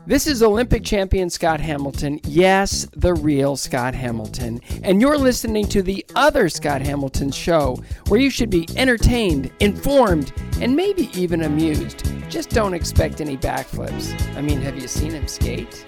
This is Olympic champion Scott Hamilton. Yes, the real Scott Hamilton. And you're listening to the other Scott Hamilton show, where you should be entertained, informed, and maybe even amused. Just don't expect any backflips. I mean, have you seen him skate?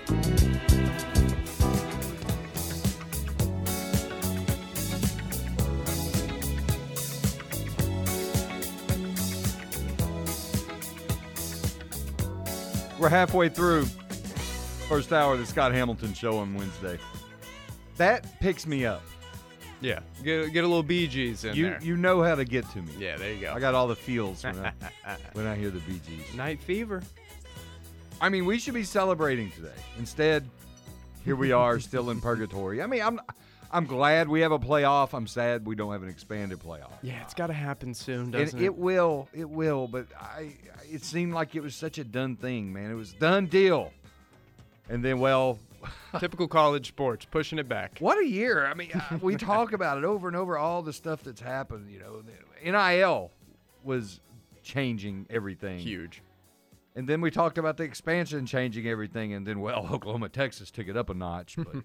We're halfway through first hour of the Scott Hamilton show on Wednesday. That picks me up. Yeah, get a little Bee Gees in there. You know how to get to me. Yeah, there you go. I got all the feels when I hear the Bee Gees. Night fever. I mean, we should be celebrating today. Instead, here we are still in purgatory. I mean, I'm glad we have a playoff. I'm sad we don't have an expanded playoff. Yeah, it's got to happen soon, doesn't it? It will, but it seemed like it was such a done thing, man. It was a done deal. And then, well... Typical college sports, pushing it back. What a year. I mean, we talk about it over and over, all the stuff that's happened. You know, NIL was changing everything. Huge. And then we talked about the expansion changing everything, and then, well, Oklahoma, Texas took it up a notch. But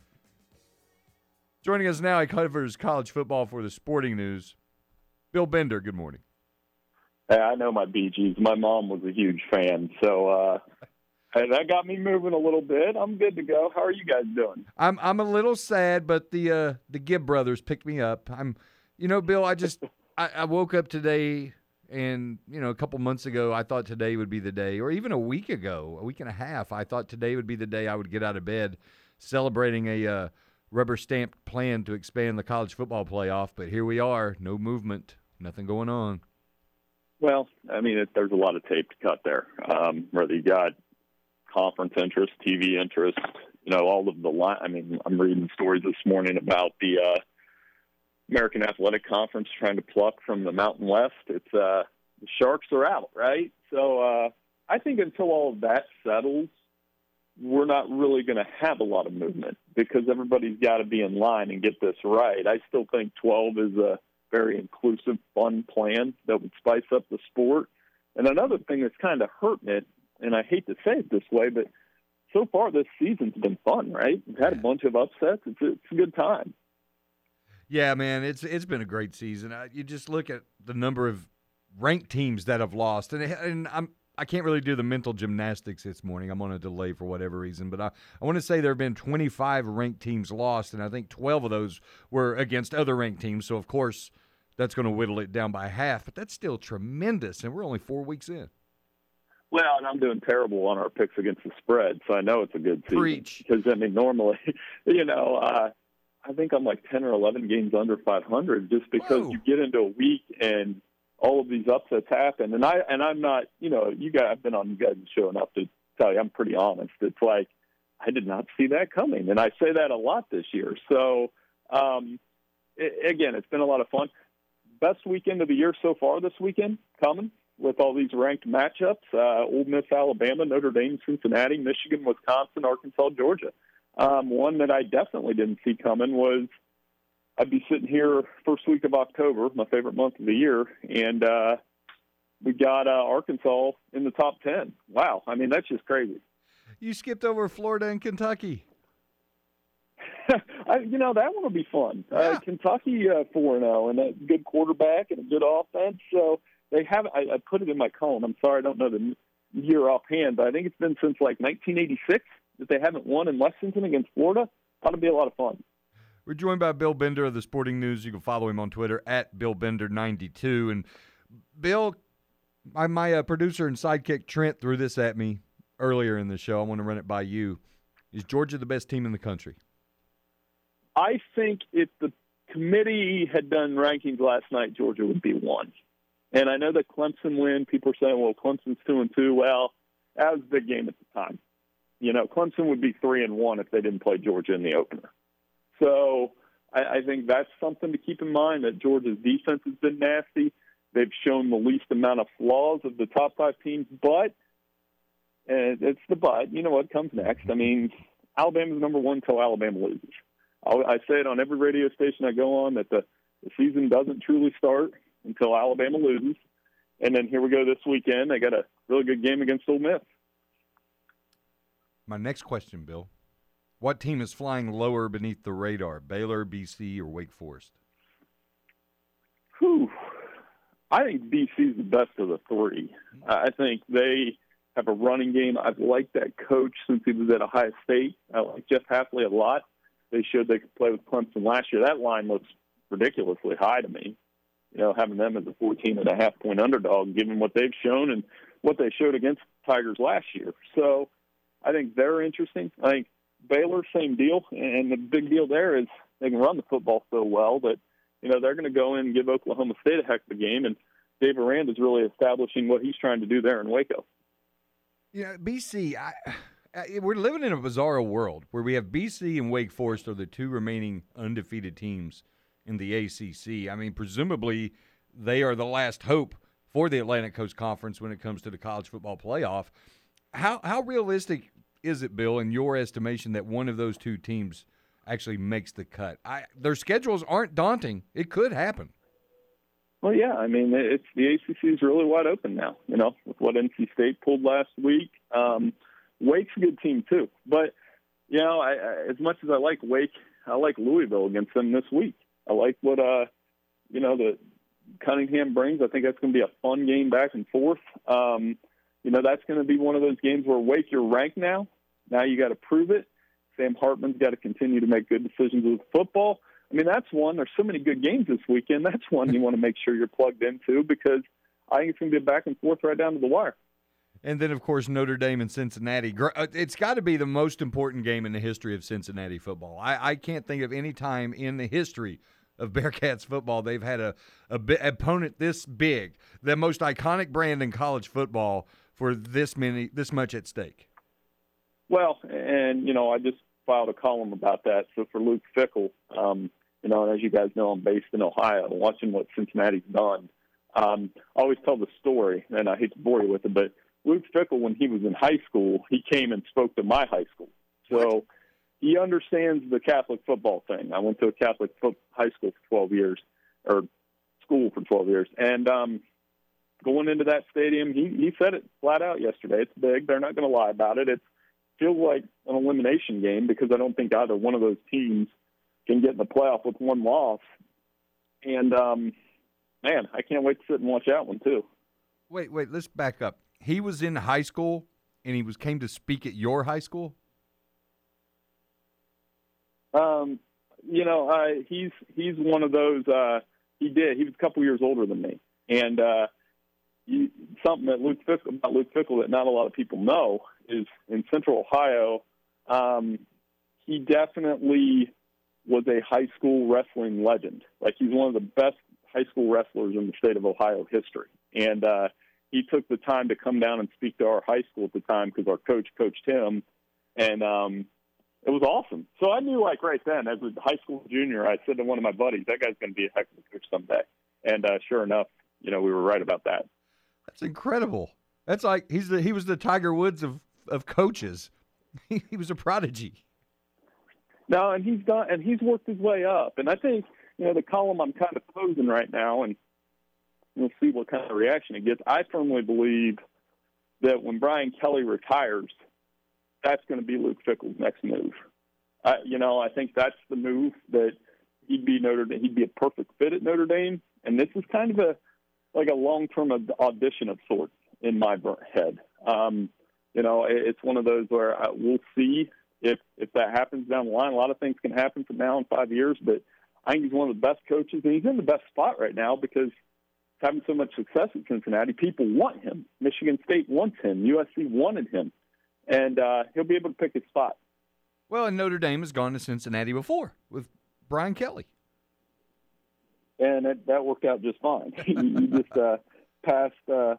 joining us now, he covers college football for the Sporting News. Bill Bender, good morning. Hey, I know my Bee Gees. My mom was a huge fan, so that got me moving a little bit. I'm good to go. How are you guys doing? I'm a little sad, but the Gibb brothers picked me up. Bill, I woke up today, and a couple months ago, I thought today would be the day, or even a week and a half, I thought today would be the day I would get out of bed, celebrating a rubber-stamped plan to expand the college football playoff. But here we are, no movement, nothing going on. Well, I mean, there's a lot of tape to cut there. Whether you got conference interest, TV interest, all of the line. I mean, I'm reading stories this morning about the American Athletic Conference trying to pluck from the Mountain West. It's the Sharks are out, right? So I think until all of that settles, we're not really going to have a lot of movement because everybody's got to be in line and get this right. I still think 12 is a very inclusive, fun plan that would spice up the sport. And another thing that's kind of hurting it, and I hate to say it this way, but so far this season's been fun, right? We've had a bunch of upsets. It's a good time. Yeah, man, it's been a great season. You just look at the number of ranked teams that have lost, and I can't really do the mental gymnastics this morning. I'm on a delay for whatever reason, but I want to say there have been 25 ranked teams lost, and I think 12 of those were against other ranked teams. So of course, that's going to whittle it down by half, but that's still tremendous, and we're only 4 weeks in. Well, and I'm doing terrible on our picks against the spread, so I know it's a good season. Preach. Because, I mean, normally, I think I'm like 10 or 11 games under 500 just because Whoa. You get into a week and all of these upsets happen. And I'm not, you guys, I've been on you guys' show enough to tell you I'm pretty honest. It's like I did not see that coming, and I say that a lot this year. So, again, it's been a lot of fun. Best weekend of the year so far this weekend coming with all these ranked matchups. Ole Miss, Alabama, Notre Dame, Cincinnati, Michigan, Wisconsin, Arkansas, Georgia. One that I definitely didn't see coming was I'd be sitting here first week of October, my favorite month of the year, and we got Arkansas in the top 10. Wow. I mean, that's just crazy. You skipped over Florida and Kentucky. That one will be fun. Yeah. Kentucky 4-0 and a good quarterback and a good offense. So they have. I put it in my column. I'm sorry, I don't know the year offhand, but I think it's been since like 1986 that they haven't won in Lexington against Florida. Ought to be a lot of fun. We're joined by Bill Bender of the Sporting News. You can follow him on Twitter at BillBender92. And Bill, my producer and sidekick Trent threw this at me earlier in the show. I want to run it by you. Is Georgia the best team in the country? I think if the committee had done rankings last night, Georgia would be one. And I know that Clemson win. People are saying, well, Clemson's 2-2. Well, that was a big game at the time. Clemson would be 3-1 if they didn't play Georgia in the opener. So I think that's something to keep in mind, that Georgia's defense has been nasty. They've shown the least amount of flaws of the top five teams, but it's the but. You know what comes next? I mean, Alabama's number one until Alabama loses. I say it on every radio station I go on that the season doesn't truly start until Alabama loses. And then here we go this weekend. They got a really good game against Ole Miss. My next question, Bill. What team is flying lower beneath the radar, Baylor, BC, or Wake Forest? Whew. I think BC is the best of the three. I think they have a running game. I've liked that coach since he was at Ohio State. I like Jeff Hafley a lot. They showed they could play with Clemson last year. That line looks ridiculously high to me. Having them as a 14.5-point underdog, given what they've shown and what they showed against Tigers last year. So I think they're interesting. I think Baylor, same deal. And the big deal there is they can run the football so well that, they're going to go in and give Oklahoma State a heck of a game. And Dave Aranda is really establishing what he's trying to do there in Waco. BC, we're living in a bizarre world where we have BC and Wake Forest are the two remaining undefeated teams in the ACC. I mean, presumably they are the last hope for the Atlantic Coast Conference when it comes to the college football playoff. How realistic is it, Bill, in your estimation, that one of those two teams actually makes the cut? Their schedules aren't daunting. It could happen. Well, yeah. I mean, it's the ACC is really wide open now, with what NC State pulled last week. Wake's a good team, too. But, as much as I like Wake, I like Louisville against them this week. I like what, the Cunningham brings. I think that's going to be a fun game back and forth. That's going to be one of those games where Wake, you're ranked now. Now you got to prove it. Sam Hartman's got to continue to make good decisions with football. I mean, that's one. There's so many good games this weekend. That's one you want to make sure you're plugged into because I think it's going to be a back and forth right down to the wire. And then, of course, Notre Dame and Cincinnati. It's got to be the most important game in the history of Cincinnati football. I can't think of any time in the history of Bearcats football they've had a opponent this big, the most iconic brand in college football, for this much at stake. Well, and, I just filed a column about that. So for Luke Fickell, and as you guys know, I'm based in Ohio, watching what Cincinnati's done. I always tell the story, and I hate to bore you with it, but Luke Fickell, when he was in high school, he came and spoke to my high school. So he understands the Catholic football thing. I went to a Catholic high school for 12 years, or school for 12 years. And going into that stadium, he said it flat out yesterday. It's big. They're not going to lie about it. It feels like an elimination game because I don't think either one of those teams can get in the playoff with one loss. And, man, I can't wait to sit and watch that one too. Wait, let's back up. He was in high school, and he came to speak at your high school? He's one of those. He was a couple years older than me, and something that Luke Fickell that not a lot of people know is in Central Ohio. He definitely was a high school wrestling legend. Like he's one of the best high school wrestlers in the state of Ohio history, and he took the time to come down and speak to our high school at the time because our coach coached him, and it was awesome. So I knew, right then, as a high school junior, I said to one of my buddies, that guy's going to be a heck of a coach someday. And sure enough, we were right about that. That's incredible. That's like he was the Tiger Woods of coaches. He was a prodigy. No, and he's worked his way up. And I think, the column I'm kind of posing right now, and we'll see what kind of reaction it gets. I firmly believe that when Brian Kelly retires, that's going to be Luke Fickell's next move. I think that's the move that he'd be a perfect fit at Notre Dame. And this is kind of a long-term audition of sorts in my head. It's one of those where we'll see if that happens down the line. A lot of things can happen from now in 5 years, but I think he's one of the best coaches, and he's in the best spot right now because he's having so much success at Cincinnati. People want him. Michigan State wants him. USC wanted him. And he'll be able to pick his spot. Well, and Notre Dame has gone to Cincinnati before with Brian Kelly. And that worked out just fine. He just passed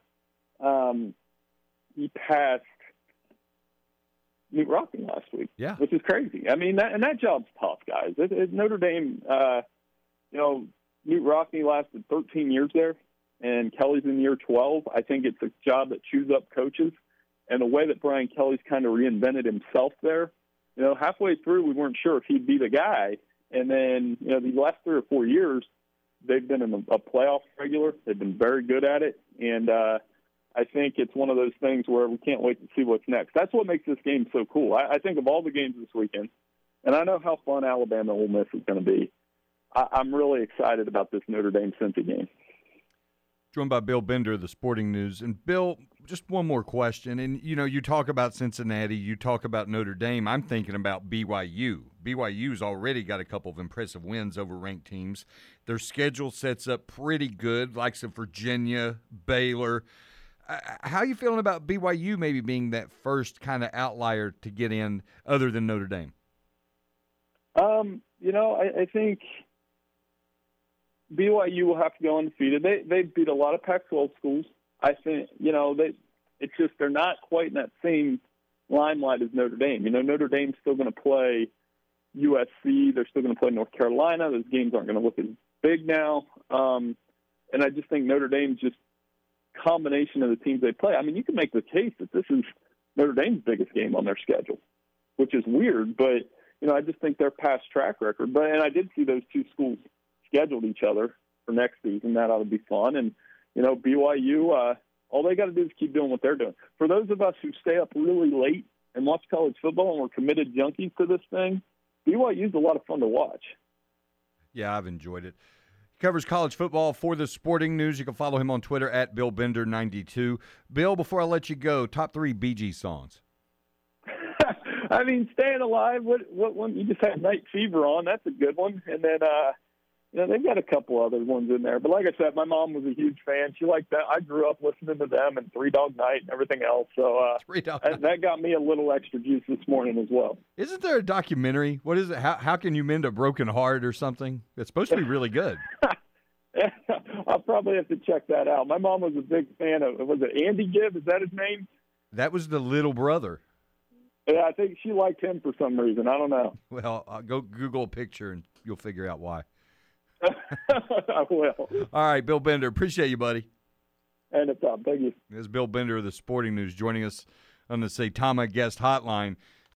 Knute Rockne last week, which is crazy. I mean, that job's tough, guys. Notre Dame, Knute Rockne lasted 13 years there, and Kelly's in year 12. I think it's a job that chews up coaches. And the way that Brian Kelly's kind of reinvented himself there, halfway through we weren't sure if he'd be the guy. And then, these last 3 or 4 years, they've been in a playoff regular. They've been very good at it. And I think it's one of those things where we can't wait to see what's next. That's what makes this game so cool. I think of all the games this weekend, and I know how fun Alabama Ole Miss is going to be. I'm really excited about this Notre Dame-Cincy game. Joined by Bill Bender of the Sporting News. And, Bill, just one more question. And, you talk about Cincinnati, you talk about Notre Dame. I'm thinking about BYU. BYU's already got a couple of impressive wins over ranked teams. Their schedule sets up pretty good, like some Virginia, Baylor. How are you feeling about BYU maybe being that first kind of outlier to get in other than Notre Dame? I think BYU will have to go undefeated. They beat a lot of Pac-12 schools. I think, it's just they're not quite in that same limelight as Notre Dame. Notre Dame's still going to play USC. They're still going to play North Carolina. Those games aren't going to look as big now. And I just think Notre Dame's just combination of the teams they play. I mean, you can make the case that this is Notre Dame's biggest game on their schedule, which is weird, but I just think their past track record. And I did see those two schools scheduled each other for next season. That ought to be fun. And BYU, all they got to do is keep doing what they're doing. For those of us who stay up really late and watch college football and we're committed junkies to this thing, BYU's a lot of fun to watch. Yeah, I've enjoyed it. He covers college football for the Sporting News. You can follow him on Twitter at BillBender92. Bill, before I let you go, top 3 Bee Gees songs. I mean, Staying Alive, what one? You just had Night Fever on. That's a good one. And then, they've got a couple other ones in there. But like I said, my mom was a huge fan. She liked that. I grew up listening to them and Three Dog Night and everything else. So that got me a little extra juice this morning as well. Isn't there a documentary? What is it? How can you mend a broken heart or something? It's supposed to be really good. I'll probably have to check that out. My mom was a big fan of, was it Andy Gibb? Is that his name? That was the little brother. Yeah, I think she liked him for some reason. I don't know. Well, I'll go Google a picture and you'll figure out why. I will. All right, Bill Bender. Appreciate you, buddy. And it's up. Thank you. This is Bill Bender of the Sporting News joining us on the Saitama Guest Hotline.